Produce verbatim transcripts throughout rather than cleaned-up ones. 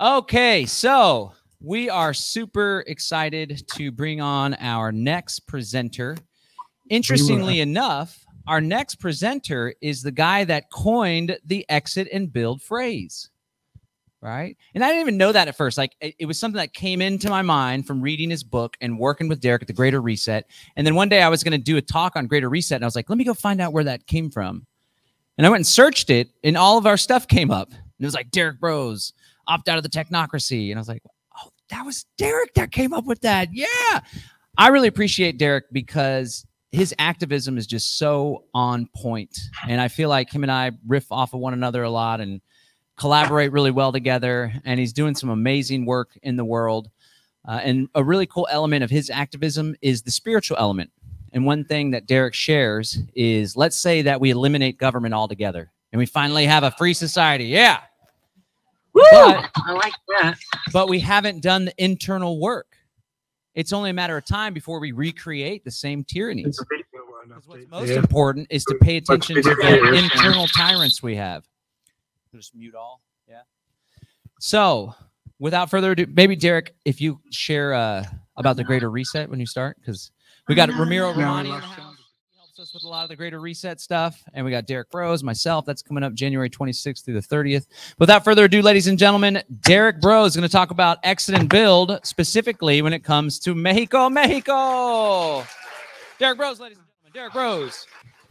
Okay, so we are super excited to bring on our next presenter. Interestingly enough, our next presenter is the guy that coined the exit and build phrase. Right. And I didn't even know that at first. Like it, it was something that came into my mind from reading his book and working with Derek at the Greater Reset. And then one day I was going to do a talk on Greater Reset. And I was like, let me go find out where that came from. And I went and searched it and all of our stuff came up. And it was like Derek Bros, opt out of the technocracy. And I was like, oh, that was Derek that came up with that. Yeah. I really appreciate Derek because his activism is just so on point. And I feel like him and I riff off of one another a lot and collaborate really well together, and he's doing some amazing work in the world. Uh, and a really cool element of his activism is the spiritual element. And one thing that Derek shares is, let's say that we eliminate government altogether and we finally have a free society. Yeah. Woo! But, I like that. But we haven't done the internal work. It's only a matter of time before we recreate the same tyrannies. What's most yeah. important is to pay attention to the internal tyrants we have. Just mute all. Yeah. So without further ado, maybe Derek, if you share uh, about the Greater Reset when you start, because we got Ramiro Romani in the house. He helps us with a lot of the Greater Reset stuff. And we got Derek Bros, myself. That's coming up January twenty-sixth through the thirtieth. Without further ado, ladies and gentlemen, Derek Bros is going to talk about exit and build, specifically when it comes to Mexico, Mexico. Derek Bros, ladies and gentlemen. Derek Bros.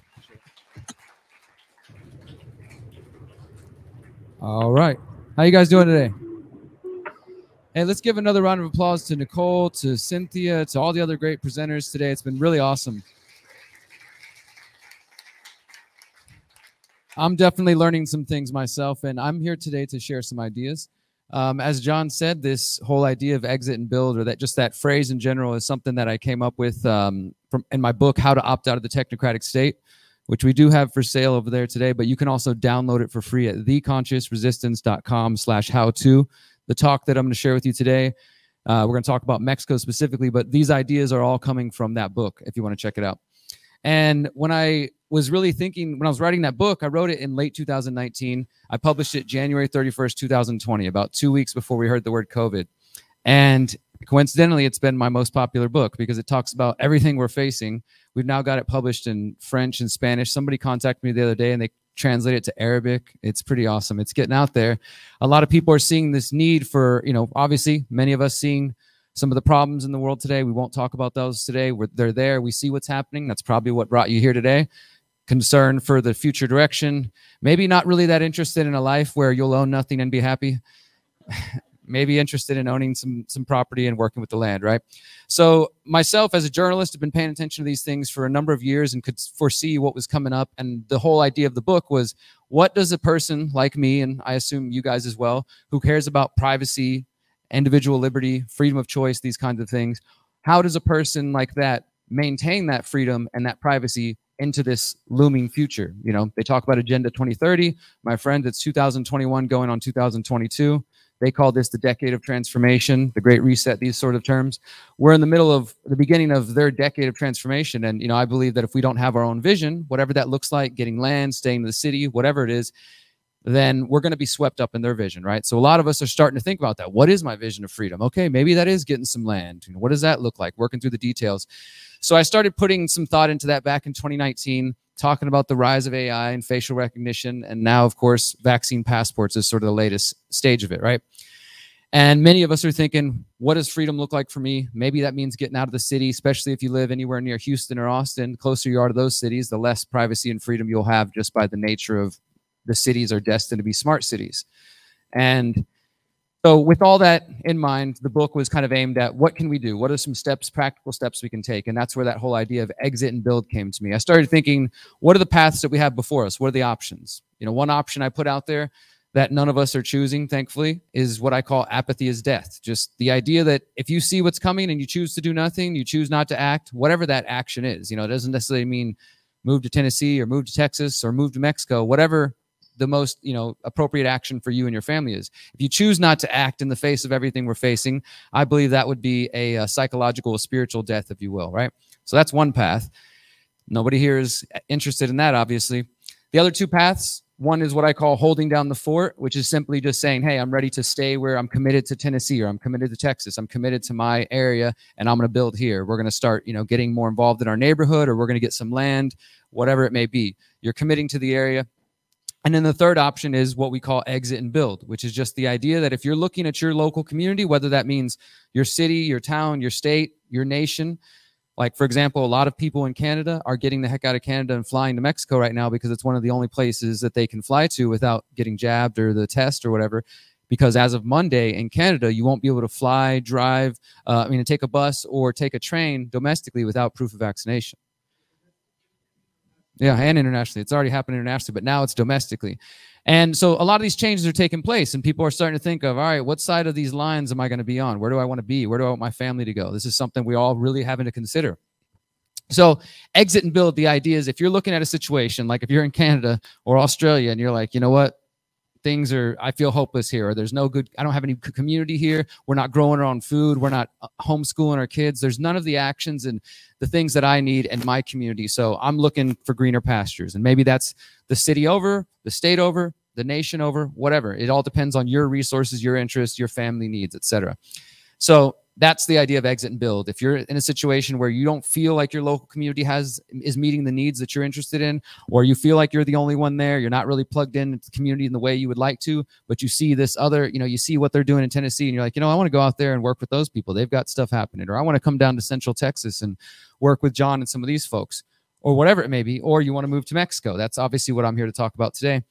All right. How you guys doing today? Hey, let's give another round of applause to Nicole, to Cynthia, to all the other great presenters today. It's been really awesome. I'm definitely learning some things myself, and I'm here today to share some ideas. Um, as John said, this whole idea of exit and build, or that just that phrase in general, is something that I came up with um, from in my book, How to Opt Out of the Technocratic State, which we do have for sale over there today, but you can also download it for free at the conscious resistance dot com slash how to. The talk that I'm going to share with you today, uh, we're going to talk about Mexico specifically, but these ideas are all coming from that book if you want to check it out. And when I was really thinking, when I was writing that book, I wrote it in late two thousand nineteen. I published it January thirty-first, two thousand twenty, about two weeks before we heard the word COVID. And coincidentally, it's been my most popular book because it talks about everything we're facing. We've now got it published in French and Spanish. Somebody contacted me the other day and they translate it to Arabic. It's pretty awesome. It's getting out there. A lot of people are seeing this need for, you know, obviously many of us seeing some of the problems in the world today. We won't talk about those today. We're, they're there. We see what's happening. That's probably what brought you here today. Concern for the future direction. Maybe not really that interested in a life where you'll own nothing and be happy. Maybe interested in owning some some property and working with the land, right? So myself as a journalist have been paying attention to these things for a number of years and could foresee what was coming up. And the whole idea of the book was, what does a person like me, and I assume you guys as well, who cares about privacy, individual liberty, freedom of choice, these kinds of things, how does a person like that maintain that freedom and that privacy into this looming future? You know, they talk about Agenda twenty thirty. My friend, it's two thousand twenty-one going on two thousand twenty-two. They call this the decade of transformation, the Great Reset, these sort of terms. We're in the middle of the beginning of their decade of transformation. And, you know, I believe that if we don't have our own vision, whatever that looks like, getting land, staying in the city, whatever it is, then we're going to be swept up in their vision, right? So a lot of us are starting to think about that. What is my vision of freedom? Okay, maybe that is getting some land. You know, what does that look like? Working through the details. So I started putting some thought into that back in twenty nineteen, talking about the rise of A I and facial recognition. And now, of course, vaccine passports is sort of the latest stage of it, right? And many of us are thinking, what does freedom look like for me? Maybe that means getting out of the city, especially if you live anywhere near Houston or Austin. The closer you are to those cities, the less privacy and freedom you'll have just by the nature of the cities are destined to be smart cities. And so with all that in mind, the book was kind of aimed at what can we do? What are some steps, practical steps we can take? And that's where that whole idea of exit and build came to me. I started thinking, what are the paths that we have before us? What are the options? You know, one option I put out there that none of us are choosing, thankfully, is what I call apathy is death. Just the idea that if you see what's coming and you choose to do nothing, you choose not to act, whatever that action is. You know, it doesn't necessarily mean move to Tennessee or move to Texas or move to Mexico, whatever the most, you know, appropriate action for you and your family is. If you choose not to act in the face of everything we're facing, I believe that would be a, a psychological, a spiritual death, if you will, right? So that's one path. Nobody here is interested in that, obviously. The other two paths, One is what I call holding down the fort, which is simply just saying, hey, I'm ready to stay where I'm committed to Tennessee, or I'm committed to Texas. I'm committed to my area, and I'm going to build here. We're going to start, you know, getting more involved in our neighborhood, or we're going to get some land, whatever it may be. You're committing to the area. And then the third option is what we call exit and build, which is just the idea that if you're looking at your local community, whether that means your city, your town, your state, your nation, like, for example, a lot of people in Canada are getting the heck out of Canada and flying to Mexico right now because it's one of the only places that they can fly to without getting jabbed or the test or whatever. Because as of Monday in Canada, you won't be able to fly, drive, uh, I mean, take a bus or take a train domestically without proof of vaccination. Yeah, and internationally. It's already happened internationally, but now it's domestically. And so a lot of these changes are taking place, and people are starting to think of, all right, what side of these lines am I going to be on? Where do I want to be? Where do I want my family to go? This is something we all really having to consider. So exit and build, the idea is if you're looking at a situation, like if you're in Canada or Australia and you're like, you know what, things are, I feel hopeless here, or there's no good, I don't have any community here. We're not growing our own food. We're not homeschooling our kids. There's none of the actions and the things that I need in my community. So I'm looking for greener pastures. And maybe that's the city over, the state over, the nation over, whatever. It all depends on your resources, your interests, your family needs, et cetera. So that's the idea of exit and build. If you're in a situation where you don't feel like your local community has is meeting the needs that you're interested in, or you feel like you're the only one there, you're not really plugged in into the community in the way you would like to, but you see this other, you know, you see what they're doing in Tennessee, and you're like, you know, I want to go out there and work with those people. They've got stuff happening. Or I want to come down to Central Texas and work with John and some of these folks, or whatever it may be. Or you want to move to Mexico. That's obviously what I'm here to talk about today.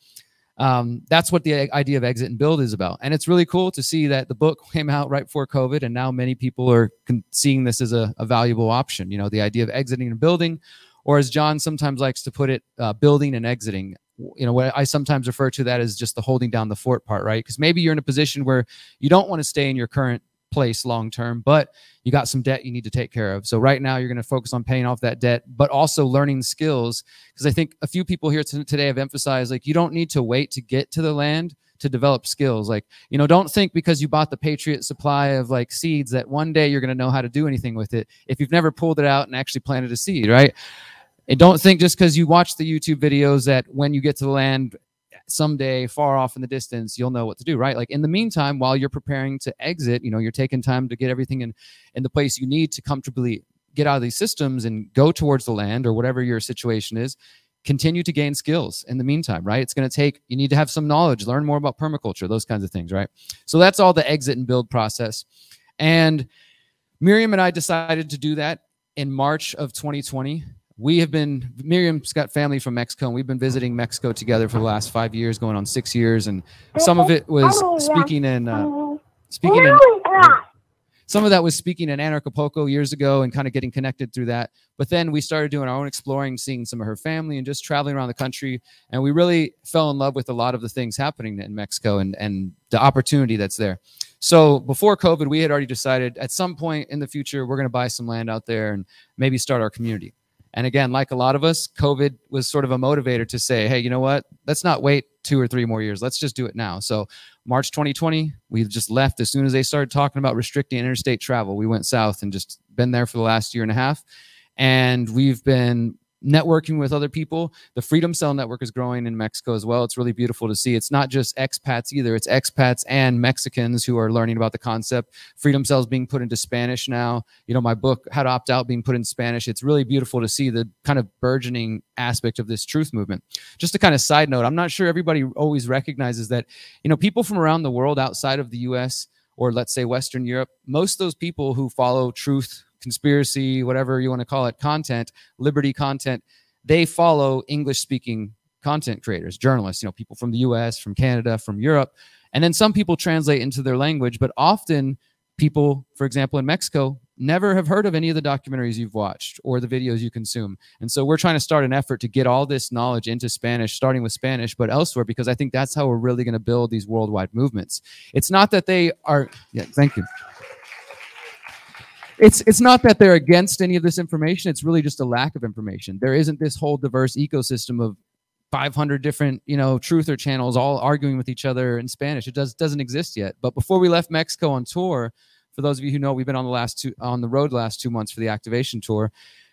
Um, that's what the idea of exit and build is about. And it's really cool to see that the book came out right before COVID, and now many people are con- seeing this as a, a valuable option. You know, the idea of exiting and building, or as John sometimes likes to put it, uh, building and exiting. You know, what I sometimes refer to that as just the holding down the fort part, right? Because maybe you're in a position where you don't want to stay in your current place long term, but you got some debt you need to take care of. So right now you're going to focus on paying off that debt, but also learning skills. Because I think a few people here t- today have emphasized, like, you don't need to wait to get to the land to develop skills. Like, you know, don't think because you bought the Patriot supply of like seeds that one day you're going to know how to do anything with it if you've never pulled it out and actually planted a seed, right? And don't think just because you watch the YouTube videos that when you get to the land someday far off in the distance, you'll know what to do, right? Like, in the meantime, while you're preparing to exit, you know, you're taking time to get everything in, in the place you need to comfortably get out of these systems and go towards the land or whatever your situation is. Continue to gain skills in the meantime, right? It's going to take, you need to have some knowledge, learn more about permaculture, those kinds of things, right? So that's all the exit and build process. And Miriam and I decided to do that in March of twenty twenty. We have been, Miriam's got family from Mexico, and we've been visiting Mexico together for the last five years, going on six years. And some of it was speaking in, uh, speaking in, some of that was speaking in Acapulco years ago and kind of getting connected through that. But then we started doing our own exploring, seeing some of her family and just traveling around the country. And we really fell in love with a lot of the things happening in Mexico and, and the opportunity that's there. So before COVID, we had already decided at some point in the future, we're going to buy some land out there and maybe start our community. And again, like a lot of us, COVID was sort of a motivator to say, hey, you know what? Let's not wait two or three more years. Let's just do it now. So March twenty twenty, we just left as soon as they started talking about restricting interstate travel. We went south and just been there for the last year and a half. And we've been networking with other people. The Freedom Cell Network is growing in Mexico as well. It's really beautiful to see. It's not just expats either. It's expats and Mexicans who are learning about the concept. Freedom Cell is being put into Spanish now. You know, my book, How to Opt Out, being put in Spanish. It's really beautiful to see the kind of burgeoning aspect of this truth movement. Just a kind of side note, I'm not sure everybody always recognizes that, you know, people from around the world outside of the U S or let's say Western Europe, most of those people who follow truth, conspiracy, whatever you want to call it, content, liberty content, they follow English-speaking content creators, journalists, you know, people from the U S, from Canada, from Europe. And then some people translate into their language, but often people, for example, in Mexico, never have heard of any of the documentaries you've watched or the videos you consume. And so we're trying to start an effort to get all this knowledge into Spanish, starting with Spanish, but elsewhere, because I think that's how we're really going to build these worldwide movements. It's not that they are, yeah, thank you. It's it's not that they're against any of this information. It's really just a lack of information. There isn't this whole diverse ecosystem of five hundred different, you know, truther channels all arguing with each other in Spanish. It does doesn't exist yet. But before we left Mexico on tour, for those of you who know, we've been on the last two on the road the last two months for the activation tour.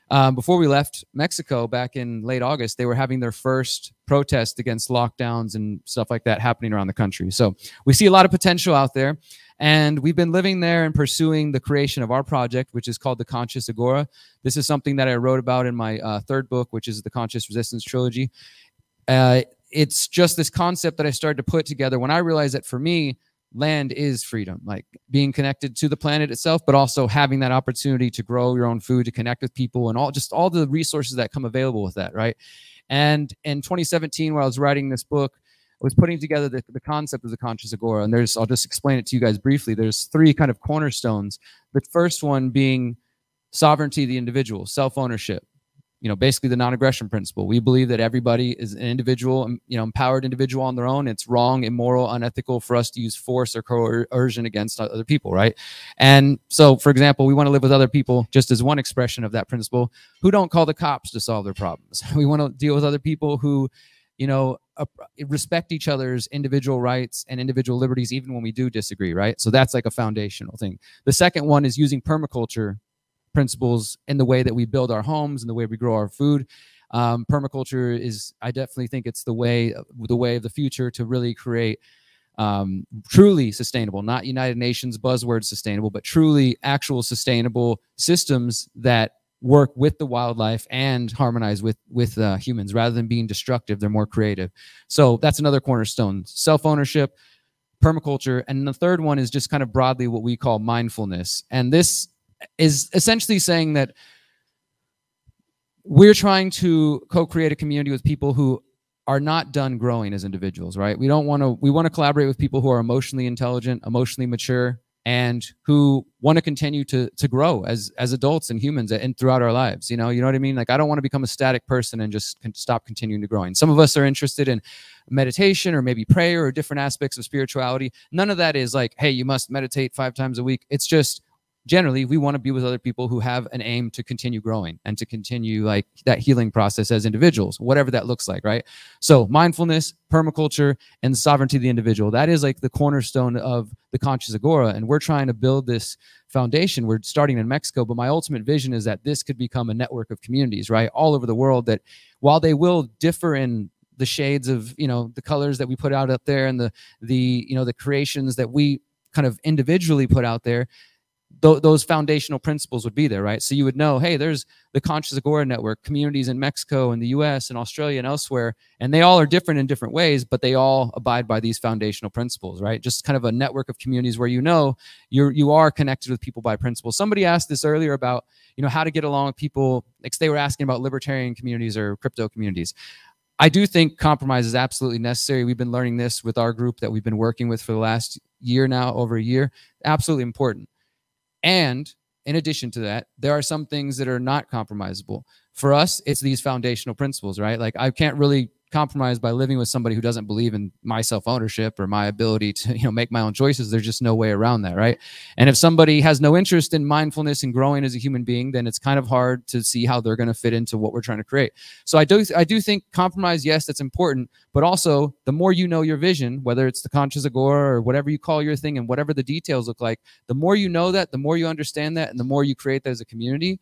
Um, before we left Mexico back in late August, they were having their first protest against lockdowns and stuff like that happening around the country. So we see a lot of potential out there. And we've been living there and pursuing the creation of our project, which is called the Conscious Agora. This is something that I wrote about in my uh, third book, which is the Conscious Resistance Trilogy. Uh, it's just this concept that I started to put together when I realized that for me, land is freedom, like being connected to the planet itself, but also having that opportunity to grow your own food, to connect with people, and all just all the resources that come available with that, right? And in twenty seventeen, while I was writing this book, I was putting together the, the concept of the Conscious Agora, and there's, I'll just explain it to you guys briefly. There's three kind of cornerstones. The first one being sovereignty of the individual, self-ownership. You know, basically the non-aggression principle. We believe that everybody is an individual, you know, empowered individual on their own. It's wrong, immoral, unethical for us to use force or coercion against other people, right? And so, for example, we want to live with other people, just as one expression of that principle, who don't call the cops to solve their problems. We want to deal with other people who, you know, uh, respect each other's individual rights and individual liberties, even when we do disagree, right? So that's like a foundational thing. The second one is using permaculture principles in the way that we build our homes and the way we grow our food. Um, permaculture is, I definitely think it's the way, the way of the future to really create um, truly sustainable, not United Nations buzzword sustainable, but truly actual sustainable systems that work with the wildlife and harmonize with with uh, humans. Rather than being destructive, they're more creative. So that's another cornerstone: self-ownership, permaculture, and the third one is just kind of broadly what we call mindfulness. And this is essentially saying that we're trying to co-create a community with people who are not done growing as individuals, right? We don't want to, we want to collaborate with people who are emotionally intelligent, emotionally mature, and who want to continue to to grow as as adults and humans and throughout our lives. You know, you know what I mean? Like, I don't want to become a static person and just can stop continuing to growing. Some of us are interested in meditation or maybe prayer or different aspects of spirituality. None of that is like, hey, you must meditate five times a week. It's just, generally, we want to be with other people who have an aim to continue growing and to continue like that healing process as individuals, whatever that looks like, right? So mindfulness, permaculture, and the sovereignty of the individual, that is like the cornerstone of the Conscious Agora. And we're trying to build this foundation. We're starting in Mexico, but my ultimate vision is that this could become a network of communities, right? All over the world, that while they will differ in the shades of, you know, the colors that we put out up there and the, the, you know, the creations that we kind of individually put out there, Th- those foundational principles would be there, right? So you would know, hey, there's the Conscious Agora network, communities in Mexico and the U S and Australia and elsewhere, and they all are different in different ways, but they all abide by these foundational principles, right? Just kind of a network of communities where you know you're you are connected with people by principle. Somebody asked this earlier about, you know, how to get along with people. Like, they were asking about libertarian communities or crypto communities. I do think compromise is absolutely necessary. We've been learning this with our group that we've been working with for the last year now, over a year. Absolutely important. And in addition to that, there are some things that are not compromisable. For us, it's these foundational principles, right? Like, I can't really compromise by living with somebody who doesn't believe in my self-ownership or my ability to, you know, make my own choices. There's just no way around that, right? And if somebody has no interest in mindfulness and growing as a human being, then it's kind of hard to see how they're going to fit into what we're trying to create. So I do, I do think compromise, yes, that's important, but also the more you know your vision, whether it's the Conscious Agora or whatever you call your thing and whatever the details look like, the more you know that, the more you understand that, and the more you create that as a community,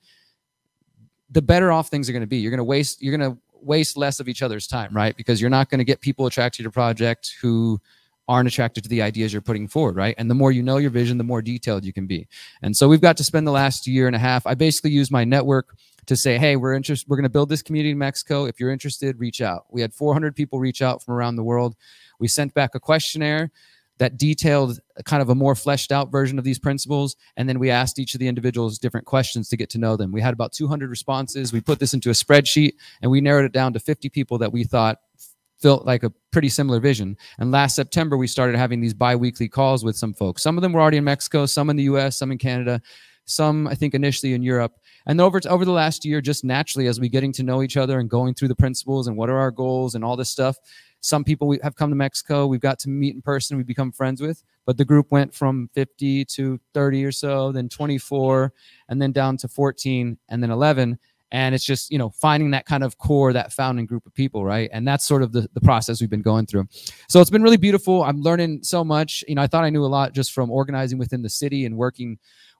the better off things are going to be. You're going to waste, you're going to waste less of each other's time, right? Because you're not going to get people attracted to your project who aren't attracted to the ideas you're putting forward, right? And the more you know your vision, the more detailed you can be. And so we've got to spend the last year and a half. I basically used my network to say, hey, we're interested, we're going to build this community in Mexico. If you're interested, reach out. We had four hundred people reach out from around the world. We sent back a questionnaire that detailed kind of a more fleshed out version of these principles. And then we asked each of the individuals different questions to get to know them. We had about two hundred responses. We put this into a spreadsheet and we narrowed it down to fifty people that we thought felt like a pretty similar vision. And last September, we started having these bi-weekly calls with some folks. Some of them were already in Mexico, some in the U S, some in Canada, some, I think, initially in Europe. And over, over the last year, just naturally, as we getting to know each other and going through the principles and what are our goals and all this stuff, some people we have come to Mexico, we've got to meet in person, we become friends with, but the group went from fifty to thirty or so, then twenty-four, and then down to fourteen, and then eleven. And it's just, you know, finding that kind of core, that founding group of people, right? And that's sort of the, the process we've been going through. So it's been really beautiful. I'm learning so much. You know, I thought I knew a lot just from organizing within the city and working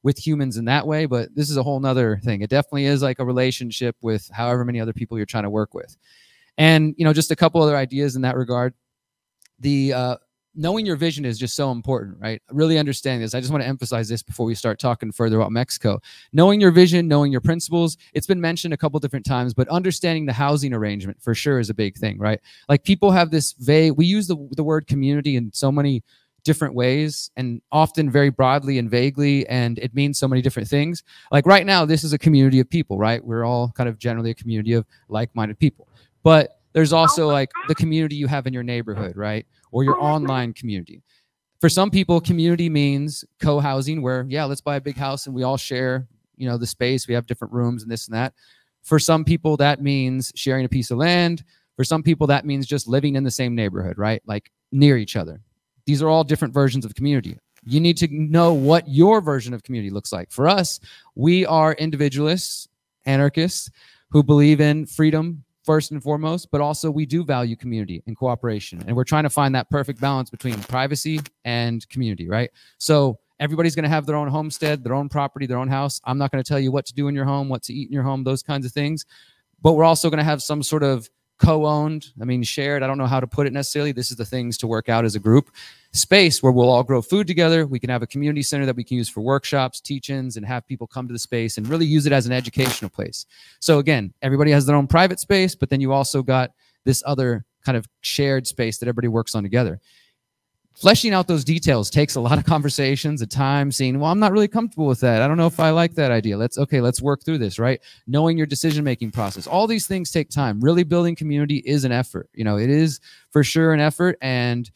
with humans in that way, but this is a whole nother thing. It definitely is like a relationship with however many other people you're trying to work with. And, you know, just a couple other ideas in that regard. The uh, knowing your vision is just so important, right? Really understanding this. I just want to emphasize this before we start talking further about Mexico. Knowing your vision, knowing your principles. It's been mentioned a couple different times, but understanding the housing arrangement for sure is a big thing, right? Like people have this vague, we use the, the word community in so many different ways and often very broadly and vaguely, and it means so many different things. Like right now, this is a community of people, right? We're all kind of generally a community of like-minded people. But there's also like the community you have in your neighborhood, right? Or your online community. For some people, community means co-housing where, yeah, let's buy a big house and we all share, you know, the space. We have different rooms and this and that. For some people, that means sharing a piece of land. For some people, that means just living in the same neighborhood, right? Like near each other. These are all different versions of community. You need to know what your version of community looks like. For us, we are individualists, anarchists, who believe in freedom first and foremost, but also we do value community and cooperation. And we're trying to find that perfect balance between privacy and community, right? So everybody's going to have their own homestead, their own property, their own house. I'm not going to tell you what to do in your home, what to eat in your home, those kinds of things. But we're also going to have some sort of co-owned, I mean, shared, I don't know how to put it necessarily. This is the things to work out as a group. Space where we'll all grow food together. We can have a community center that we can use for workshops, teach-ins, and have people come to the space and really use it as an educational place. So again, everybody has their own private space, but then you also got this other kind of shared space that everybody works on together. Fleshing out those details takes a lot of conversations, a time, seeing, well, I'm not really comfortable with that. I don't know if I like that idea. Let's, okay, let's work through this, right? Knowing your decision-making process. All these things take time. Really building community is an effort. You know, it is for sure an effort. And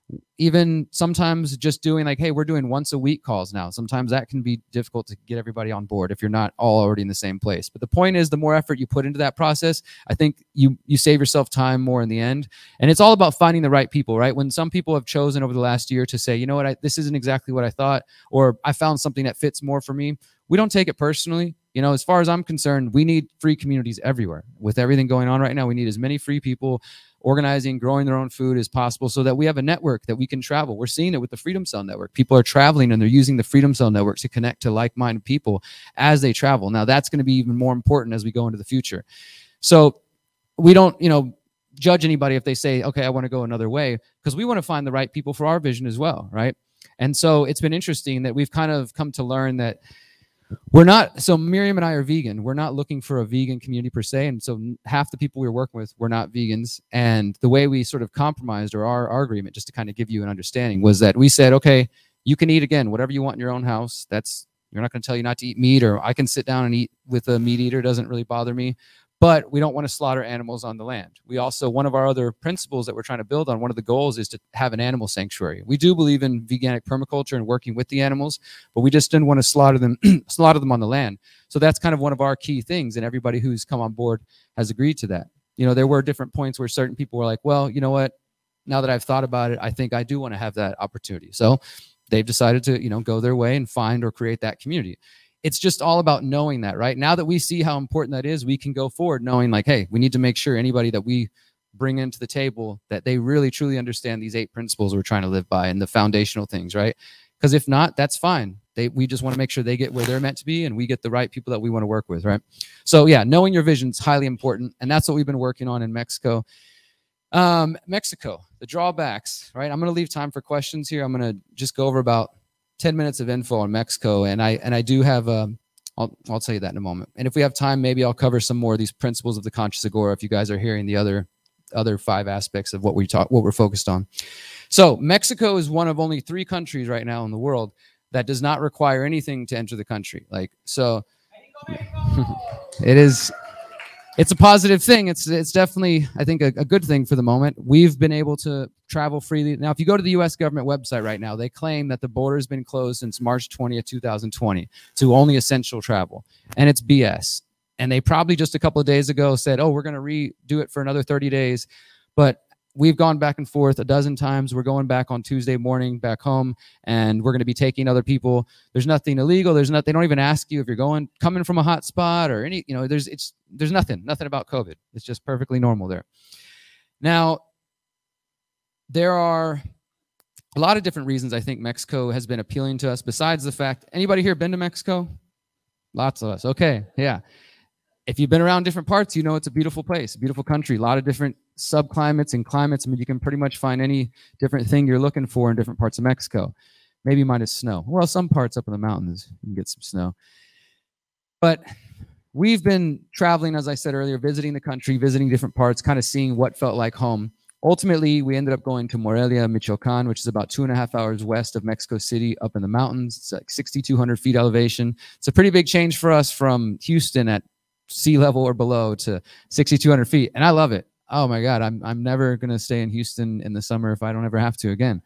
even sometimes just doing like, hey, we're doing once a week calls now. Sometimes that can be difficult to get everybody on board if you're not all already in the same place. But the point is, the more effort you put into that process, I think you you save yourself time more in the end. And it's all about finding the right people, right? When some people have chosen over the last year to say, you know what, I, this isn't exactly what I thought, or I found something that fits more for me, we don't take it personally. You know, as far as I'm concerned, we need free communities everywhere. With everything going on right now, we need as many free people organizing, growing their own food as possible so that we have a network that we can travel. We're seeing it with the Freedom Cell Network. People are traveling and they're using the Freedom Cell Network to connect to like-minded people as they travel. Now, that's going to be even more important as we go into the future. So we don't, you know, judge anybody if they say, okay, I want to go another way, because we want to find the right people for our vision as well, right? And so it's been interesting that we've kind of come to learn that we're not, so Miriam and I are vegan. We're not looking for a vegan community per se. And so half the people we were working with were not vegans. And the way we sort of compromised, or our, our agreement, just to kind of give you an understanding, was that we said, okay, you can eat, again, whatever you want in your own house. That's, you're not going to tell you not to eat meat, or I can sit down and eat with a meat eater. It doesn't really bother me. But we don't want to slaughter animals on the land. We also, one of our other principles that we're trying to build on, one of the goals is to have an animal sanctuary. We do believe in veganic permaculture and working with the animals, but we just didn't want to slaughter them, slaughter them on the land. So that's kind of one of our key things, and everybody who's come on board has agreed to that. You know, there were different points where certain people were like, well, you know what, now that I've thought about it, I think I do want to have that opportunity. So they've decided to, you know, go their way and find or create that community. It's just all about knowing that, right? Now that we see how important that is, we can go forward knowing like, hey, we need to make sure anybody that we bring into the table, that they really truly understand these eight principles we're trying to live by and the foundational things, right? Because if not, that's fine. They, we just want to make sure they get where they're meant to be and we get the right people that we want to work with, right? So yeah, knowing your vision is highly important. And that's what we've been working on in Mexico. Um, Mexico, the drawbacks, right? I'm going to leave time for questions here. I'm going to just go over about ten minutes of info on Mexico. And I, and I do have, um, I'll, I'll tell you that in a moment. And if we have time, maybe I'll cover some more of these principles of the Conscious Agora if you guys are hearing the other, other five aspects of what we talk, what we're focused on. So Mexico is one of only three countries right now in the world that does not require anything to enter the country. Like, so it is, it's a positive thing. It's, it's definitely, I think, a, a good thing for the moment. We've been able to travel freely. Now, if you go to the U S government website right now, they claim that the border has been closed since March twentieth, two thousand twenty to only essential travel. And it's B S. And they probably just a couple of days ago said, oh, we're going to redo it for another thirty days. But we've gone back and forth a dozen times. We're going back on Tuesday morning back home, and we're going to be taking other people. There's nothing illegal. There's not, they don't even ask you if you're going, coming from a hot spot or any, you know, there's, it's, there's nothing, nothing about COVID. It's just perfectly normal there. Now, there are a lot of different reasons I think Mexico has been appealing to us, besides the fact, anybody here been to Mexico? Lots of us. Okay, yeah. If you've been around different parts, you know it's a beautiful place, a beautiful country, a lot of different subclimates and climates. I mean, you can pretty much find any different thing you're looking for in different parts of Mexico. Maybe minus snow. Well, some parts up in the mountains, you can get some snow. But we've been traveling, as I said earlier, visiting the country, visiting different parts, kind of seeing what felt like home. Ultimately, we ended up going to Morelia, Michoacan, which is about two and a half hours west of Mexico City, up in the mountains. It's like sixty-two hundred feet elevation. It's a pretty big change for us from Houston at sea level or below to sixty-two hundred feet. And I love it. Oh my God, I'm, I'm never going to stay in Houston in the summer if I don't ever have to again.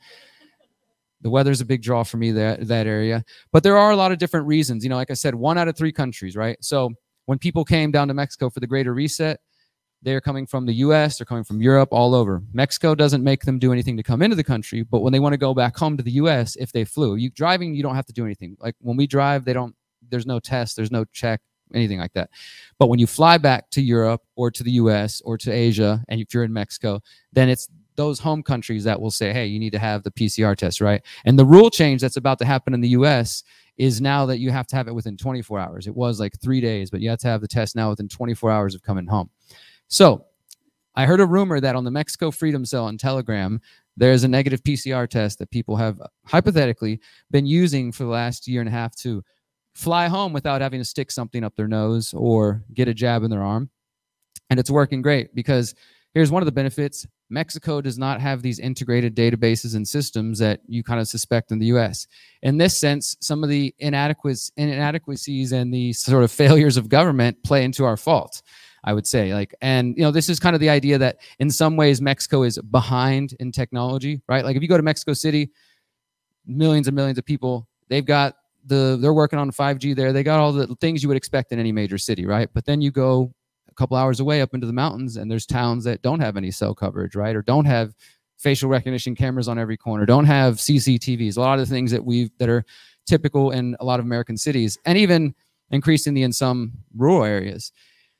The weather's a big draw for me, that, that area. But there are a lot of different reasons. You know, like I said, one out of three countries, right? So when people came down to Mexico for the Greater Reset, they're coming from the U S, they're coming from Europe, all over. Mexico doesn't make them do anything to come into the country, but when they want to go back home to the U S, if they flew, you driving, you don't have to do anything. Like when we drive, they don't, there's no test, there's no check, anything like that. But when you fly back to Europe or to the U S or to Asia, and if you're in Mexico, then it's those home countries that will say, hey, you need to have the P C R test, right? And the rule change that's about to happen in the U S is now that you have to have it within twenty-four hours. It was like three days, but you have to have the test now within twenty-four hours of coming home. So I heard a rumor that on the Mexico Freedom Cell on Telegram, there's a negative P C R test that people have hypothetically been using for the last year and a half to fly home without having to stick something up their nose or get a jab in their arm. And it's working great because here's one of the benefits. Mexico does not have these integrated databases and systems that you kind of suspect in the U S. In this sense, some of the inadequacies, inadequacies and the sort of failures of government play into our fault, I would say. Like, and you know, this is kind of the idea that in some ways Mexico is behind in technology, right? Like if you go to Mexico City, millions and millions of people, they've got the, they're working on five G there. They got all the things you would expect in any major city, right? But then you go a couple hours away up into the mountains and there's towns that don't have any cell coverage, right? Or don't have facial recognition cameras on every corner, don't have C C T Vs, a lot of the things that we've, that are typical in a lot of American cities, and even increasingly in some rural areas.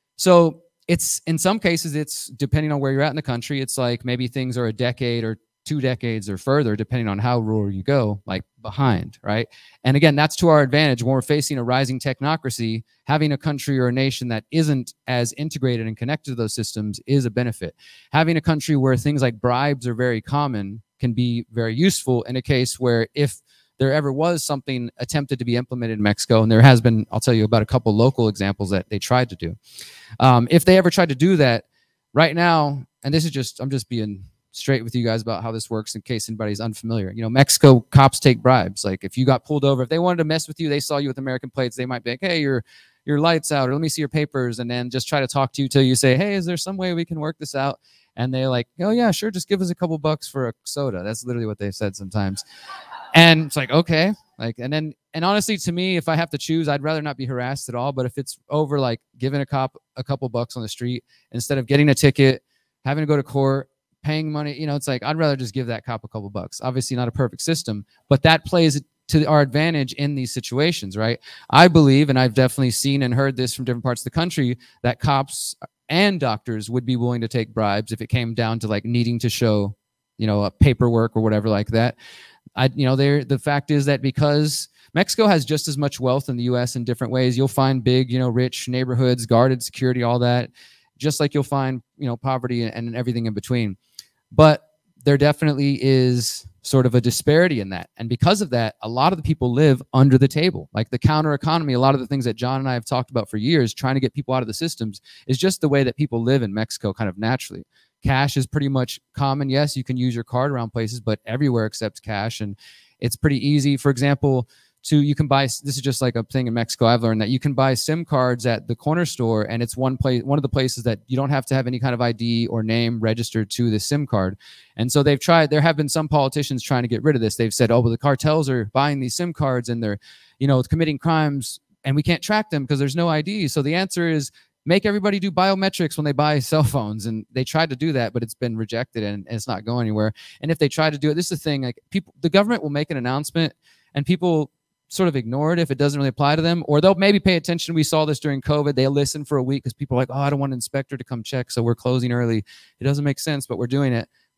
So it's, in some cases, it's depending on where you're at in the country, it's like maybe things are a decade or two decades or further, depending on how rural you go, like behind, right? And again, that's to our advantage when we're facing a rising technocracy. Having a country or a nation that isn't as integrated and connected to those systems is a benefit. Having a country where things like bribes are very common can be very useful in a case where if there ever was something attempted to be implemented in Mexico, and there has been, I'll tell you about a couple local examples that they tried to do. Um, if they ever tried to do that right now, and this is just, I'm just being straight with you guys about how this works in case anybody's unfamiliar. You know, Mexico cops take bribes. Like if you got pulled over, if they wanted to mess with you, they saw you with American plates, they might be like, hey, your your lights out, or let me see your papers, and then just try to talk to you till you say, hey, is there some way we can work this out? And they're like, oh yeah, sure, just give us a couple bucks for a soda. That's literally what they've said sometimes. And it's like, okay. Like, and then, and honestly, to me, if I have to choose, I'd rather not be harassed at all. But if it's over like giving a cop a couple bucks on the street, instead of getting a ticket, having to go to court, paying money, you know, it's like, I'd rather just give that cop a couple bucks. Obviously not a perfect system, but that plays to our advantage in these situations, right? I believe, and I've definitely seen and heard this from different parts of the country, that cops and doctors would be willing to take bribes if it came down to like needing to show, you know, a paperwork or whatever like that. I, you know, there, the fact is that because Mexico has just as much wealth in the U S in different ways, you'll find big, you know, rich neighborhoods, guarded security, all that, just like you'll find, you know, poverty and, and everything in between. But there definitely is sort of a disparity in that. And because of that, a lot of the people live under the table. Like the counter economy, a lot of the things that John and I have talked about for years, trying to get people out of the systems, is just the way that people live in Mexico kind of naturally. Cash is pretty much common. Yes, you can use your card around places, but everywhere accepts cash. And it's pretty easy. For example, to you can buy, this is just like a thing in Mexico, I've learned that you can buy SIM cards at the corner store, and it's one place, one of the places that you don't have to have any kind of I D or name registered to the SIM card. And so they've tried, there have been some politicians trying to get rid of this. They've said, oh, well, the cartels are buying these SIM cards and they're, you know, committing crimes and we can't track them because there's no I D. So the answer is make everybody do biometrics when they buy cell phones. And they tried to do that, but it's been rejected and, and it's not going anywhere. And if they try to do it, this is the thing, like people, the government will make an announcement and people sort of ignore it if it doesn't really apply to them, or they'll maybe pay attention. We saw this during COVID. They listen for a week because people are like, oh, I don't want an inspector to come check, so we're closing early. It doesn't make sense, but we're doing it.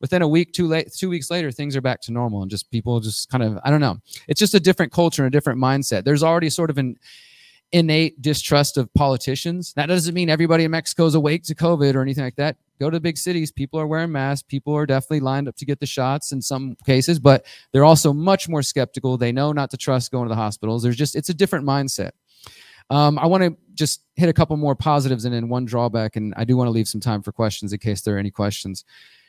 within a week, two late, two weeks later, things are back to normal, and just people just kind of, I don't know. It's just a different culture and a different mindset. There's already sort of an innate distrust of politicians. That doesn't mean everybody in Mexico is awake to COVID or anything like that. Go to big cities, people are wearing masks, people are definitely lined up to get the shots in some cases, but they're also much more skeptical. They know not to trust going to the hospitals. There's just, it's a different mindset. Um, I want to just hit a couple more positives and then one drawback, and I do want to leave some time for questions in case there are any questions.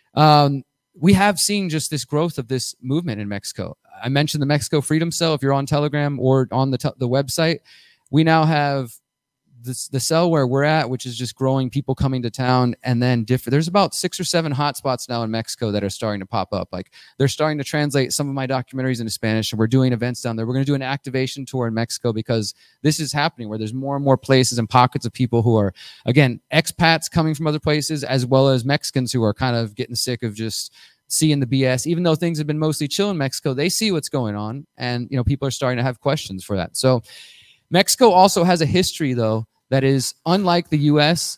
Um, we have seen just this growth of this movement in Mexico. I mentioned the Mexico Freedom Cell. If you're on Telegram or on the, the website, we now have this, the cell where we're at, which is just growing, people coming to town, and then different. There's about six or seven hotspots now in Mexico that are starting to pop up. Like they're starting to translate some of my documentaries into Spanish, and we're doing events down there. We're going to do an activation tour in Mexico because this is happening where there's more and more places and pockets of people who are, again, expats coming from other places, as well as Mexicans who are kind of getting sick of just seeing the B S. Even though things have been mostly chill in Mexico, they see what's going on, and you know people are starting to have questions for that. So Mexico also has a history, though, that is unlike the U S,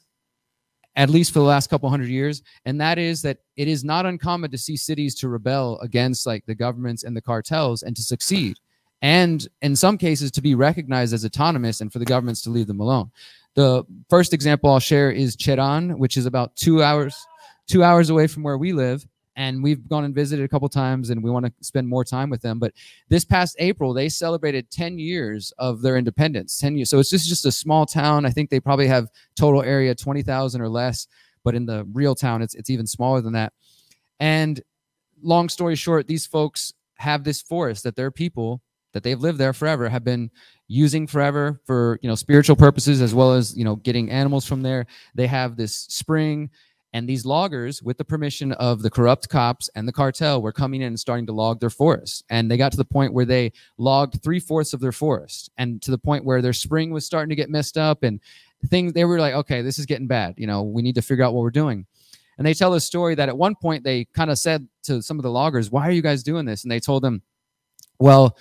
at least for the last couple hundred years, and that is that it is not uncommon to see cities to rebel against like the governments and the cartels and to succeed, and in some cases to be recognized as autonomous and for the governments to leave them alone. The first example I'll share is Cheran, which is about two hours, two hours away from where we live. And we've gone and visited a couple times, and we want to spend more time with them. But this past April, they celebrated ten years of their independence. ten years. So it's just, just a small town. I think they probably have total area twenty thousand or less. But in the real town, it's, it's even smaller than that. And long story short, these folks have this forest that their people, that they've lived there forever, have been using forever for, you know, spiritual purposes, as well as, you know, getting animals from there. They have this spring. And these loggers, with the permission of the corrupt cops and the cartel, were coming in and starting to log their forests. And they got to the point where they logged three-fourths of their forest, and to the point where their spring was starting to get messed up, and things, they were like, okay, this is getting bad. You know, we need to figure out what we're doing. And they tell a story that at one point they kind of said to some of the loggers, why are you guys doing this? And they told them, well,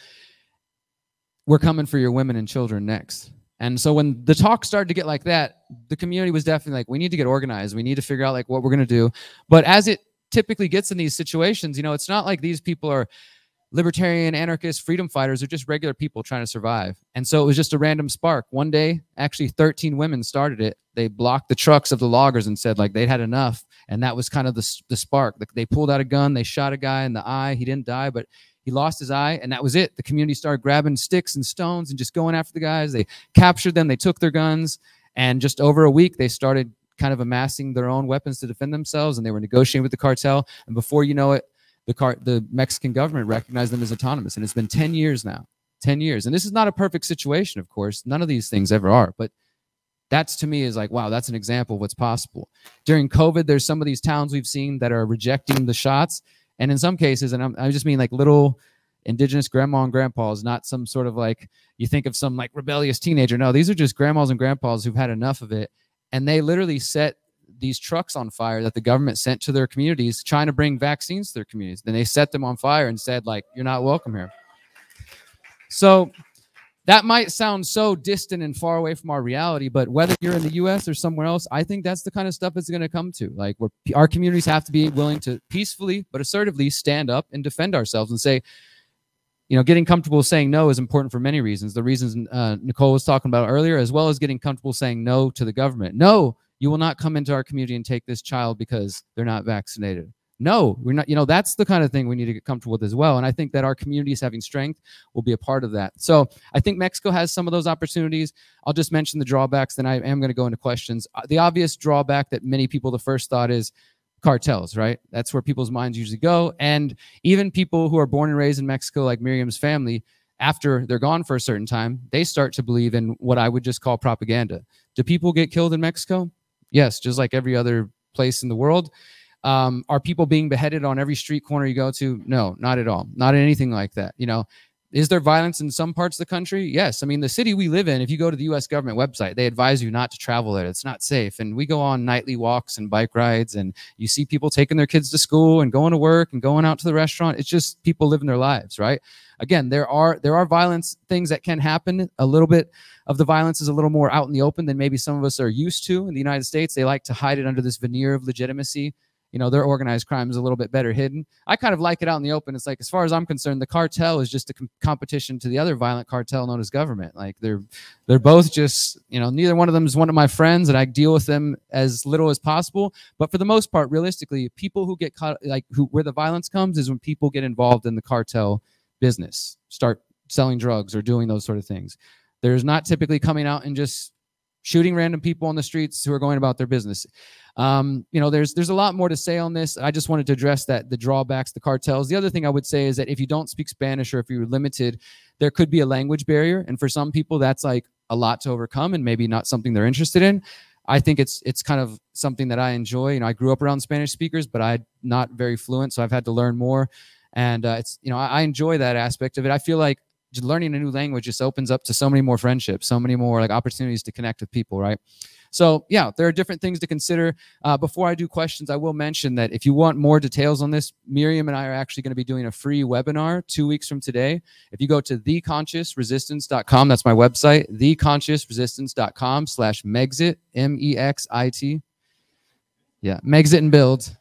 we're coming for your women and children next. And so when the talk started to get like that, the community was definitely like, we need to get organized. We need to figure out like what we're going to do. But as it typically gets in these situations, you know, it's not like these people are libertarian, anarchist, freedom fighters. They're just regular people trying to survive. And so it was just a random spark. One day, actually thirteen women started it. They blocked the trucks of the loggers and said like they'd had enough. And that was kind of the, the spark. They pulled out a gun. They shot a guy in the eye. He didn't die, but he lost his eye, and that was it. The community started grabbing sticks and stones and just going after the guys. They captured them. They took their guns, and just over a week, they started kind of amassing their own weapons to defend themselves, and they were negotiating with the cartel. And before you know it, the car the Mexican government recognized them as autonomous, and it's been ten years now. ten years. And this is not a perfect situation, of course. None of these things ever are, but that's, to me, is like, wow, that's an example of what's possible. During COVID, there's some of these towns we've seen that are rejecting the shots. And in some cases, and I'm, I just mean like little indigenous grandma and grandpas, not some sort of like, you think of some like rebellious teenager. No, these are just grandmas and grandpas who've had enough of it. And they literally set these trucks on fire that the government sent to their communities, trying to bring vaccines to their communities. Then they set them on fire and said like, you're not welcome here. So that might sound so distant and far away from our reality, but whether you're in the U S or somewhere else, I think that's the kind of stuff it's going to come to. Like, where our communities have to be willing to peacefully but assertively stand up and defend ourselves and say, you know, getting comfortable saying no is important for many reasons. The reasons uh, Nicole was talking about earlier, as well as getting comfortable saying no to the government. No, you will not come into our community and take this child because they're not vaccinated. No, we're not, you know, that's the kind of thing we need to get comfortable with as well. And I think that our communities having strength will be a part of that. So I think Mexico has some of those opportunities. I'll just mention the drawbacks, then I am going to go into questions. The obvious drawback that many people, the first thought is cartels, right? That's where people's minds usually go. And even people who are born and raised in Mexico, like Miriam's family, after they're gone for a certain time, they start to believe in what I would just call propaganda. Do people get killed in Mexico? Yes, just like every other place in the world. Um, are people being beheaded on every street corner you go to? No, not at all. Not anything like that. You know, is there violence in some parts of the country? Yes. I mean, the city we live in, if you go to the U S government website, they advise you not to travel there. It's not safe. And we go on nightly walks and bike rides, and you see people taking their kids to school and going to work and going out to the restaurant. It's just people living their lives, right? Again, there are there are violence things that can happen. A little bit of the violence is a little more out in the open than maybe some of us are used to in the United States. They like to hide it under this veneer of legitimacy. you know, their organized crime is a little bit better hidden. I kind of like it out in the open. It's like, as far as I'm concerned, the cartel is just a com- competition to the other violent cartel known as government. Like they're they're both just, you know, neither one of them is one of my friends, and I deal with them as little as possible. But for the most part, realistically, people who get caught, like who where the violence comes is when people get involved in the cartel business, start selling drugs or doing those sort of things. There's not typically coming out and just shooting random people on the streets who are going about their business. Um, you know, there's there's a lot more to say on this. I just wanted to address that, the drawbacks, the cartels. The other thing I would say is that if you don't speak Spanish or if you're limited, there could be a language barrier. And for some people, that's like a lot to overcome and maybe not something they're interested in. I think it's it's kind of something that I enjoy. You know, I grew up around Spanish speakers, but I'm not very fluent, so I've had to learn more. And uh, it's, you know, I, I enjoy that aspect of it. I feel like just learning a new language just opens up to so many more friendships, so many more like opportunities to connect with people, right? So yeah, there are different things to consider. Uh, before I do questions, I will mention that if you want more details on this, Miriam and I are actually going to be doing a free webinar two weeks from today. If you go to the conscious resistance dot com, that's my website, the conscious resistance dot com slash Megxit, M E X I T. Yeah, Megxit and Build.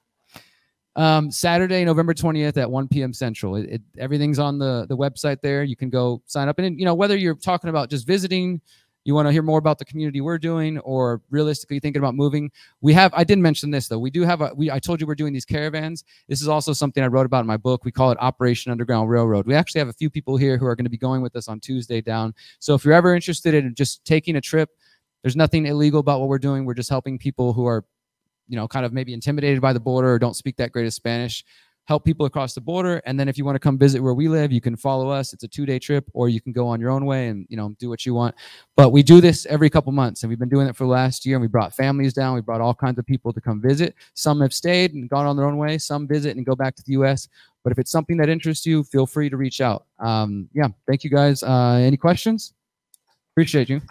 Um, Saturday, November twentieth at one p.m. Central. It, it, everything's on the, the website there. You can go sign up. And, you know, whether you're talking about just visiting, you want to hear more about the community we're doing, or realistically thinking about moving, we have, I didn't mention this though. We do have, a, we, I told you we're doing these caravans. This is also something I wrote about in my book. We call it Operation Underground Railroad. We actually have a few people here who are going to be going with us on Tuesday down. So if you're ever interested in just taking a trip, there's nothing illegal about what we're doing. We're just helping people who are, you know, kind of maybe intimidated by the border or don't speak that great of Spanish, help people across the border. And then if you want to come visit where we live, you can follow us. It's a two-day trip, or you can go on your own way and, you know, do what you want. But we do this every couple months, and we've been doing it for the last year, and we brought families down. We brought all kinds of people to come visit. Some have stayed and gone on their own way. Some visit and go back to the U S. But if it's something that interests you, feel free to reach out. Um, yeah, thank you guys. Uh, any questions? Appreciate you.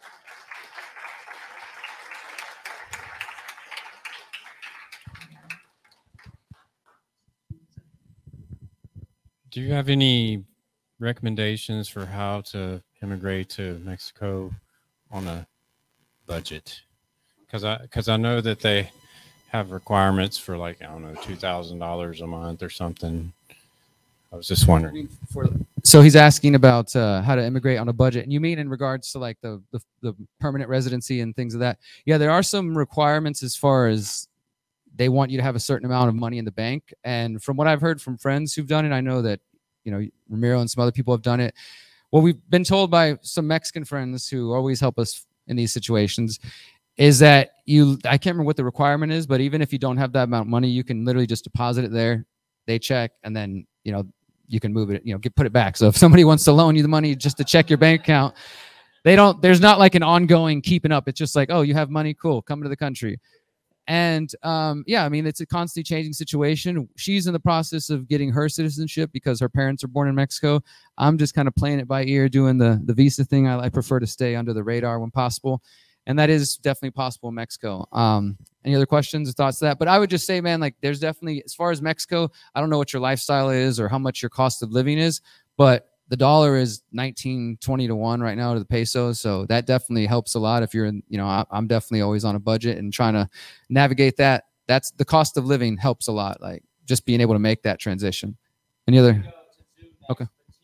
Do you have any recommendations for how to immigrate to Mexico on a budget? Because I because I know that they have requirements for, like, I don't know, two thousand dollars a month or something. I was just wondering. So he's asking about uh, how to immigrate on a budget. And you mean in regards to like the, the the permanent residency and things of that? Yeah, there are some requirements as far as they want you to have a certain amount of money in the bank. And from what I've heard from friends who've done it, I know that, you know, Ramiro and some other people have done it. What we've been told by some Mexican friends who always help us in these situations is that you, I can't remember what the requirement is, but even if you don't have that amount of money, you can literally just deposit it there. They check, and then, you know, you can move it, you know, get, put it back. So if somebody wants to loan you the money just to check your bank account, they don't, there's not like an ongoing keeping up. It's just like, oh, you have money, cool, come to the country. And um, yeah, I mean, it's a constantly changing situation. She's in the process of getting her citizenship because her parents are born in Mexico. I'm just kind of playing it by ear, doing the, the visa thing. I, I prefer to stay under the radar when possible. And that is definitely possible in Mexico. Um, any other questions or thoughts to that? But I would just say, man, like there's definitely, as far as Mexico, I don't know what your lifestyle is or how much your cost of living is, but the dollar is nineteen, twenty to one right now to the peso. So that definitely helps a lot if you're in, you know, I, I'm definitely always on a budget and trying to navigate that. That's the cost of living helps a lot. Like just being able to make that transition. Any other? Okay.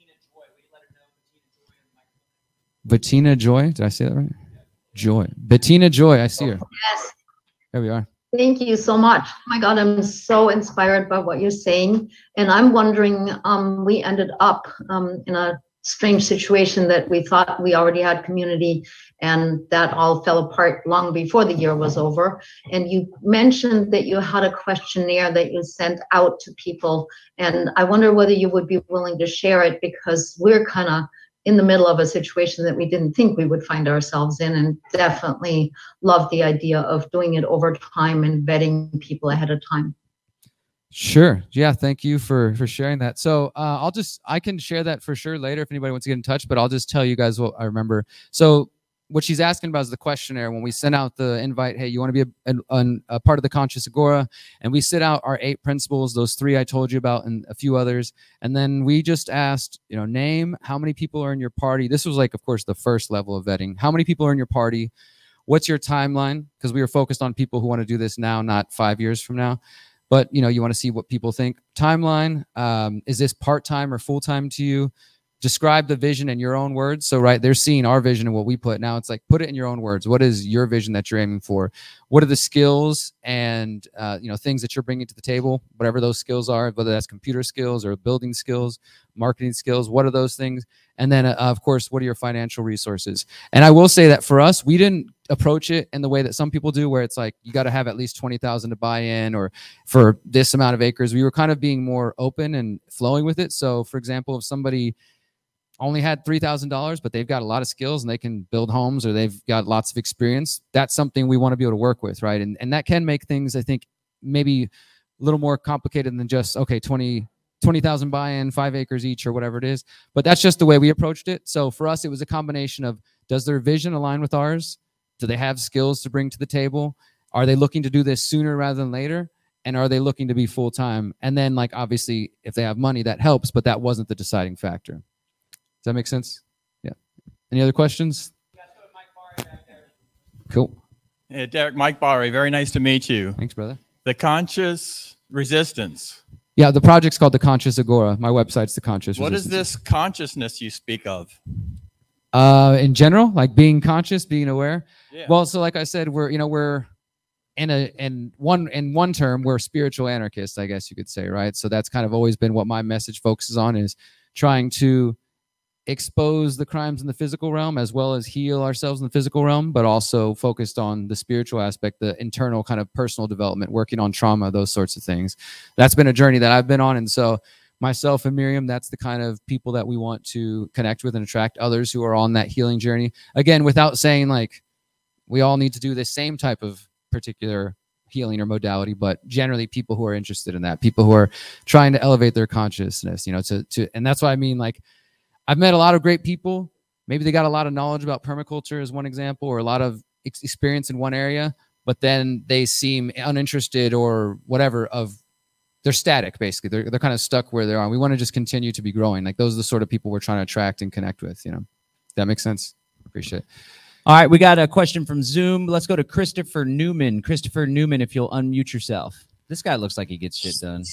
Bettina Joy. Did I say that right? Joy. Bettina Joy. I see her. Yes. There we are. Thank you so much. Oh my God, I'm so inspired by what you're saying. And I'm wondering, um, we ended up um, in a strange situation that we thought we already had community, and that all fell apart long before the year was over. And you mentioned that you had a questionnaire that you sent out to people. And I wonder whether you would be willing to share it, because we're kind of in the middle of a situation that we didn't think we would find ourselves in, and definitely love the idea of doing it over time and vetting people ahead of time. Sure. Yeah. Thank you for, for sharing that. So uh, I'll just, I can share that for sure later if anybody wants to get in touch, but I'll just tell you guys what I remember. So what she's asking about is the questionnaire. When we sent out the invite, hey, you want to be a, a, a part of the Conscious Agora, and we set out our eight principles, those three I told you about and a few others. And then we just asked, you know, name, how many people are in your party? This was like, of course, the first level of vetting. How many people are in your party? what's your timeline? Because we were focused on people who want to do this now, not five years from now. But, you know, you want to see what people think. Timeline, um, is this part-time or full-time to you? Describe the vision in your own words. So, right, they're seeing our vision and what we put. Now it's like, put it in your own words. What is your vision that you're aiming for? What are the skills and, uh, you know, things that you're bringing to the table, whatever those skills are, whether that's computer skills or building skills, marketing skills, what are those things? And then, uh, of course, what are your financial resources? And I will say that for us, we didn't approach it in the way that some people do, where it's like, you got to have at least twenty thousand to buy in, or for this amount of acres. We were kind of being more open and flowing with it. So, for example, if somebody only had three thousand dollars, but they've got a lot of skills and they can build homes, or they've got lots of experience, that's something we want to be able to work with, right? And and that can make things, I think, maybe a little more complicated than just, okay, twenty thousand buy-in, five acres each, or whatever it is. But that's just the way we approached it. So for us, it was a combination of, does their vision align with ours? Do they have skills to bring to the table? Are they looking to do this sooner rather than later? And are they looking to be full-time? And then, like, obviously, if they have money, that helps, but that wasn't the deciding factor. Does that make sense? Yeah. Any other questions? Cool. Hey, Derek, Mike Barry, very nice to meet you. Thanks, brother. The Conscious Resistance. Yeah, the project's called The Conscious Agora. My website's The Conscious What is Resistance. this consciousness you speak of? Uh, in general, like being conscious, being aware. Yeah. Well, so like I said, we're, you know, we're in a, in one, in one term, we're spiritual anarchists, I guess you could say, right? So that's kind of always been what my message focuses on, is trying to expose the crimes in the physical realm as well as heal ourselves in the physical realm, but also focused on the spiritual aspect, the internal kind of personal development, working on trauma, those sorts of things. That's been a journey that I've been on. And so myself and Miriam, that's the kind of people that we want to connect with and attract others who are on that healing journey. Again, without saying like we all need to do the same type of particular healing or modality, but generally people who are interested in that, people who are trying to elevate their consciousness, you know, to, to, and that's why I mean, like, I've met a lot of great people. Maybe they got a lot of knowledge about permaculture as one example, or a lot of ex experience in one area, but then they seem uninterested or whatever of, they're static, basically. They're, they're kind of stuck where they are. We want to just continue to be growing. Like, those are the sort of people we're trying to attract and connect with, you know. That makes sense? Appreciate it. All right, we got a question from Zoom. Let's go to Christopher Newman. Christopher Newman, if you'll unmute yourself. This guy looks like he gets shit done.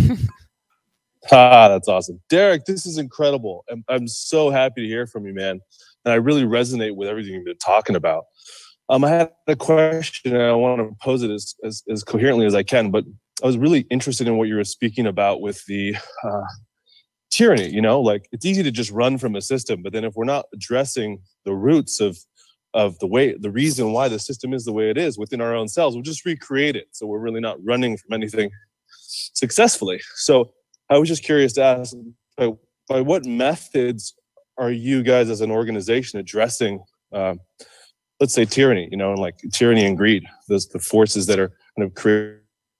Ah, that's awesome. Derek, this is incredible. I'm, I'm so happy to hear from you, man. And I really resonate with everything you've been talking about. Um, I had a question, and I want to pose it as, as, as coherently as I can, but I was really interested in what you were speaking about with the uh, tyranny. You know, like, it's easy to just run from a system, but then if we're not addressing the roots of of the way, the reason why the system is the way it is within our own selves, we'll just recreate it. So we're really not running from anything successfully. So I was just curious to ask, by, by what methods are you guys as an organization addressing, uh, let's say, tyranny, you know, and like tyranny and greed, those the forces that are kind of created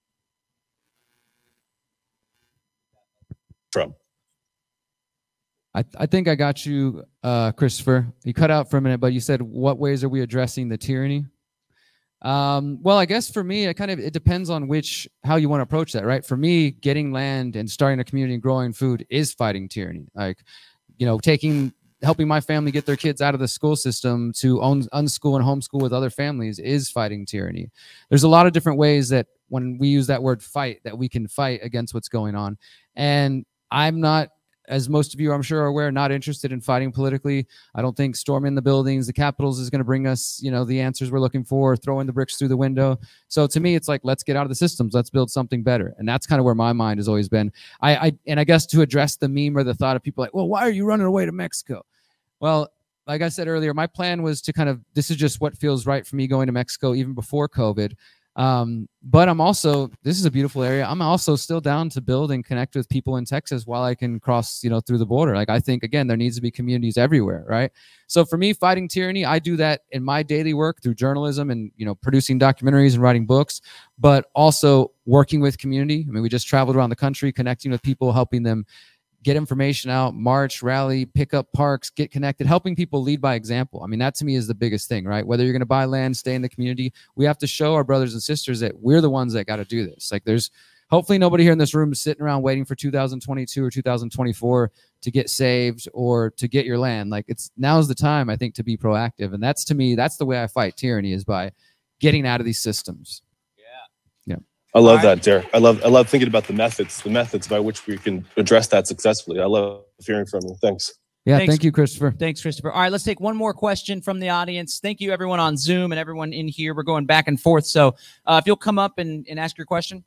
from? I, I think I got you, uh, Christopher. You cut out for a minute, but you said, what ways are we addressing the tyranny? Um, well, I guess for me, it kind of, it depends on which, how you want to approach that, right? For me, getting land and starting a community and growing food is fighting tyranny. Like, you know, taking, helping my family get their kids out of the school system to own, unschool and homeschool with other families is fighting tyranny. There's a lot of different ways that when we use that word fight, that we can fight against what's going on. And I'm not, as most of you, I'm sure, are aware, not interested in fighting politically. I don't think storming the buildings, the capitals, is going to bring us, you know, the answers we're looking for, throwing the bricks through the window. So to me, it's like, let's get out of the systems. Let's build something better. And that's kind of where my mind has always been. I, I and I guess to address the meme or the thought of people like, well, why are you running away to Mexico? Well, like I said earlier, my plan was to kind of, this is just what feels right for me going to Mexico even before COVID. Um, but I'm also, this is a beautiful area. I'm also still down to build and connect with people in Texas while I can cross, you know, through the border. Like, I think, again, there needs to be communities everywhere, right? So for me, fighting tyranny, I do that in my daily work through journalism and, you know, producing documentaries and writing books, but also working with community. I mean, we just traveled around the country, connecting with people, helping them get information out, march, rally, pick up parks, get connected, helping people lead by example. I mean, that to me is the biggest thing, right? Whether you're going to buy land, stay in the community, we have to show our brothers and sisters that we're the ones that got to do this. Like, there's, hopefully nobody here in this room is sitting around waiting for two thousand twenty-two or two thousand twenty-four to get saved or to get your land. Like it's now's the time, I think, to be proactive. And that's, to me, that's the way I fight tyranny, is by getting out of these systems. I love All right. that, Derek. I love I love thinking about the methods, the methods by which we can address that successfully. I love hearing from you. Thanks. Yeah, Thanks. thank you, Christopher. Thanks, Christopher. All right, let's take one more question from the audience. Thank you, everyone on Zoom and everyone in here. We're going back and forth. So uh, if you'll come up and, and ask your question.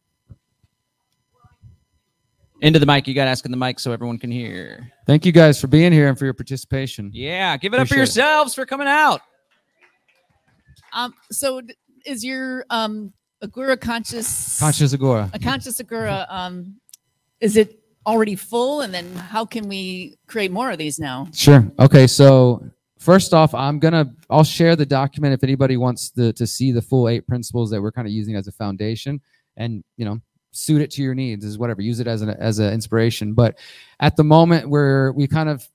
Into the mic. You got to ask in the mic so everyone can hear. Thank you guys for being here and for your participation. Yeah, give it up for Appreciate it. yourselves for coming out. Um, so d- is your um Agora conscious Conscious Agora. a conscious Agora um is it already full, and then how can we create more of these now? Sure. Okay. So first off, I'm gonna I'll share the document if anybody wants to to see the full eight principles that we're kind of using as a foundation, and you know, suit it to your needs, is whatever. Use it as an as an inspiration. But at the moment, we're we kind of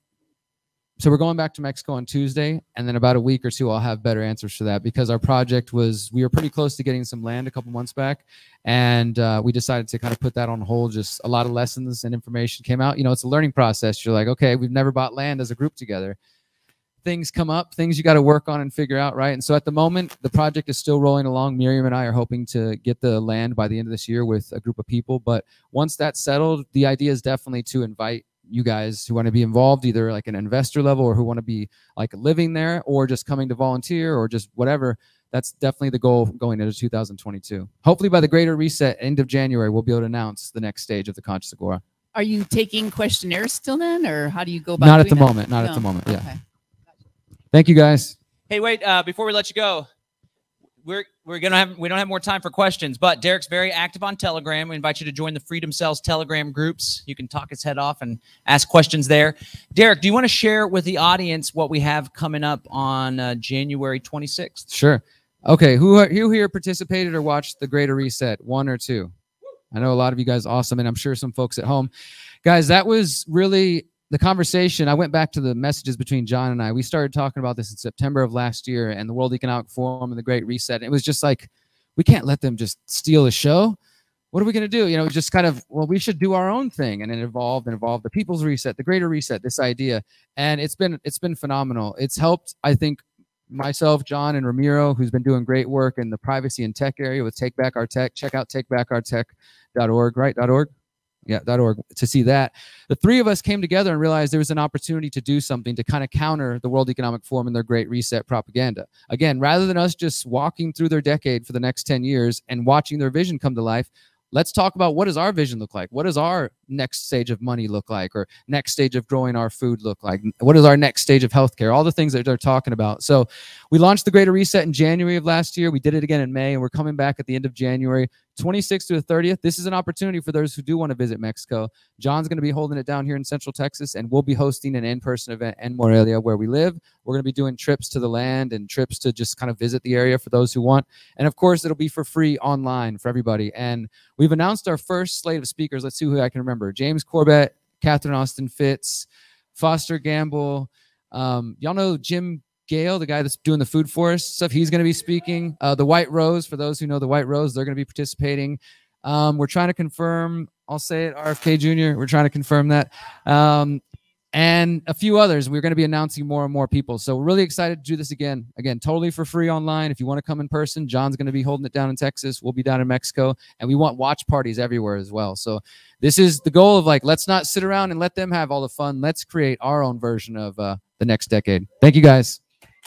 so we're going back to Mexico on Tuesday, and then about a week or two, I'll have better answers for that, because our project was we were pretty close to getting some land a couple months back, and uh, we decided to kind of put that on hold. Just a lot of lessons and information came out. You know, it's a learning process. You're like, okay, we've never bought land as a group together. Things come up, things you got to work on and figure out, right? And so at the moment, the project is still rolling along. Miriam and I are hoping to get the land by the end of this year with a group of people. But once that's settled, the idea is definitely to invite you guys who want to be involved, either like an investor level or who want to be like living there or just coming to volunteer or just whatever. That's definitely the goal going into two thousand twenty-two. Hopefully by the Greater Reset, end of January, we'll be able to announce the next stage of the Conscious Agora. Are you taking questionnaires still then, or how do you go about Not at the doing that? moment. Not at the No. moment. Yeah. Okay. Thank you, guys. Hey, wait, uh, before we let you go, we're we're gonna have we don't have more time for questions, but Derek's very active on Telegram. We invite you to join the Freedom Cells Telegram groups. You can talk his head off and ask questions there. Derek, do you want to share with the audience what we have coming up on uh, January twenty-sixth? Sure. Okay. Who are, who here participated or watched the Greater Reset? One or two? I know a lot of you guys awesome, and I'm sure some folks at home. Guys, that was really the conversation. I went back to the messages between John and I. We started talking about this in September of last year, and the World Economic Forum and the Great Reset. It was just like, we can't let them just steal the show. What are we going to do? You know, just kind of, well, we should do our own thing. And it evolved and evolved. The People's Reset, the Greater Reset, this idea. And it's been, it's been phenomenal. It's helped, I think, myself, John, and Ramiro, who's been doing great work in the privacy and tech area with Take Back Our Tech. Check out take back our tech dot org, right? .org? Yeah, .org, to see that. The three of us came together and realized there was an opportunity to do something to kind of counter the World Economic Forum and their Great Reset propaganda. Again, rather than us just walking through their decade for the next ten years and watching their vision come to life, let's talk about, what does our vision look like? What does our next stage of money look like? Or next stage of growing our food look like? What does our next stage of healthcare? All the things that they're talking about. So we launched the Greater Reset in January of last year. We did it again in May, and we're coming back at the end of January, twenty-sixth to the thirtieth. This is an opportunity for those who do want to visit Mexico. John's going to be holding it down here in Central Texas, and we'll be hosting an in-person event in Morelia where we live. We're going to be doing trips to the land and trips to just kind of visit the area for those who want. And of course, it'll be for free online for everybody. And we've announced our first slate of speakers. Let's see who I can remember. James Corbett, Catherine Austin Fitz, Foster Gamble. Um, y'all know Jim Gale, the guy that's doing the food forest stuff. He's going to be speaking. Uh, the White Rose, for those who know the White Rose, they're going to be participating. Um, we're trying to confirm, I'll say it, R F K Junior We're trying to confirm that. Um, and a few others. We're going to be announcing more and more people. So we're really excited to do this again. Again, totally for free online. If you want to come in person, John's going to be holding it down in Texas. We'll be down in Mexico. And we want watch parties everywhere as well. So this is the goal of, like, let's not sit around and let them have all the fun. Let's create our own version of uh, the next decade. Thank you, guys.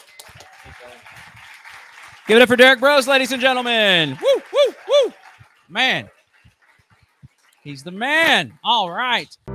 Give it up for Derek Bros, ladies and gentlemen. Woo, woo, woo. Man. He's the man. All right.